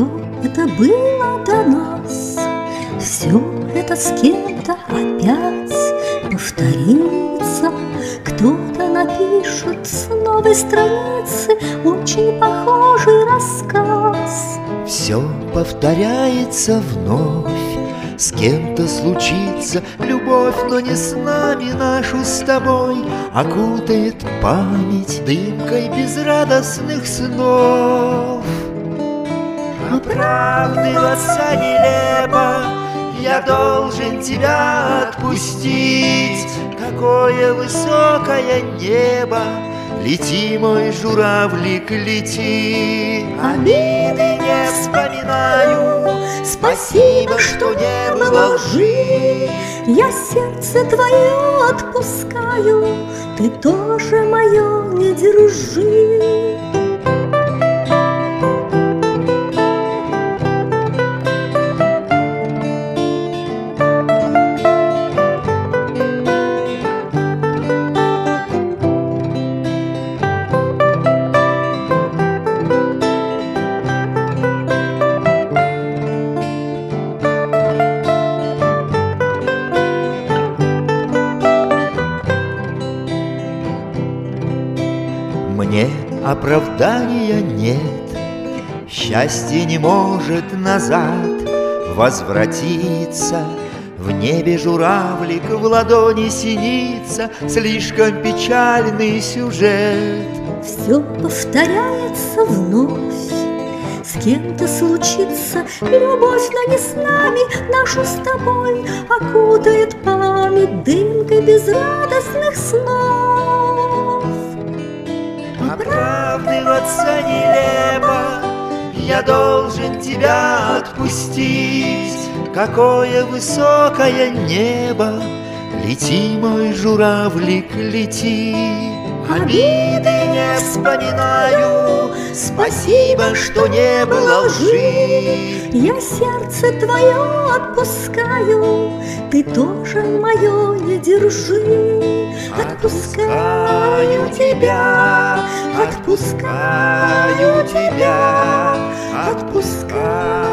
Все это было до нас, все это с кем-то опять повторится. Кто-то напишет с новой страницы очень похожий рассказ. Все повторяется вновь, с кем-то случится любовь, но не с нами. Нашу с тобой окутает память дымкой безрадостных снов. Оправдываться нелепо, я должен тебя отпустить. Какое высокое небо, лети, мой журавлик, лети. Обиды не вспоминаю, спасибо, что не было лжи. Я сердце твое отпускаю, ты тоже мое не держи. Мне оправдания нет, счастье не может назад возвратиться. В небе журавлик, в ладони синица, слишком печальный сюжет. Все повторяется вновь, с кем-то случится любовь, но не с нами. Нашу с тобой окутает память дымкой безрадостных снов. Оправдываться нелепо, я должен тебя отпустить. Какое высокое небо, лети, мой журавлик, лети. Обиды не вспоминаю, спасибо, что не было лжи. Я сердце твое отпускаю, ты тоже мое не держи. Отпускаю тебя, отпускаю тебя, отпускаю.